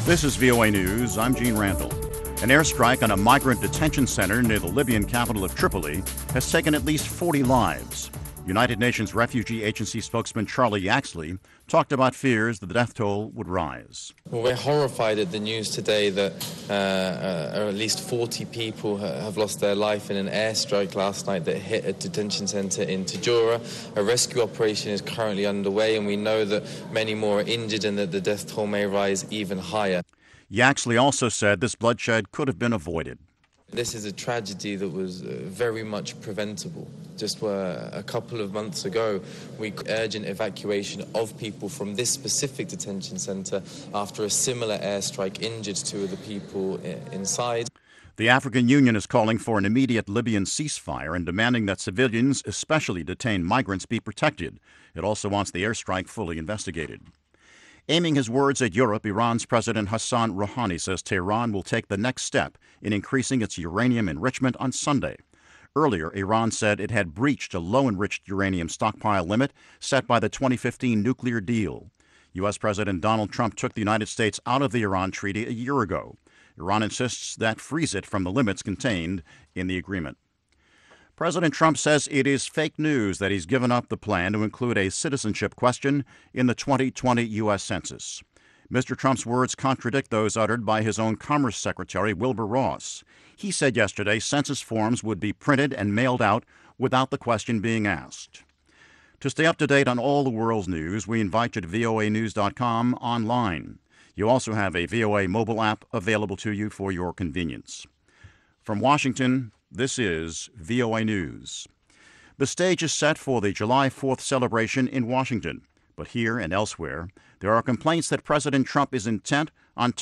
This is VOA News. I'm Gene Randall. An airstrike on a migrant detention center near the Libyan capital of Tripoli has taken at least 40 lives. United Nations Refugee Agency spokesman Charlie Yaxley talked about fears that the death toll would rise. Well, we're horrified at the news today that at least 40 people have lost their life in an airstrike last night that hit a detention center in Tajura. A rescue operation is currently underway, and we know that many more are injured and that the death toll may rise even higher. Yaxley also said this bloodshed could have been avoided. This is a tragedy that was very much preventable. Just a couple of months ago, we urgent evacuation of people from this specific detention center after a similar airstrike injured two of the people inside. The African Union is calling for an immediate Libyan ceasefire and demanding that civilians, especially detained migrants, be protected. It also wants the airstrike fully investigated. Aiming his words at Europe, Iran's President Hassan Rouhani says Tehran will take the next step in increasing its uranium enrichment on Sunday. Earlier, Iran said it had breached a low-enriched uranium stockpile limit set by the 2015 nuclear deal. U.S. President Donald Trump took the United States out of the Iran treaty a year ago. Iran insists that frees it from the limits contained in the agreement. President Trump says it is fake news that he's given up the plan to include a citizenship question in the 2020 U.S. Census. Mr. Trump's words contradict those uttered by his own Commerce Secretary, Wilbur Ross. He said yesterday census forms would be printed and mailed out without the question being asked. To stay up to date on all the world's news, we invite you to voanews.com online. You also have a VOA mobile app available to you for your convenience. From Washington, this is VOA News. The stage is set for the July 4th celebration in Washington. But here and elsewhere, there are complaints that President Trump is intent on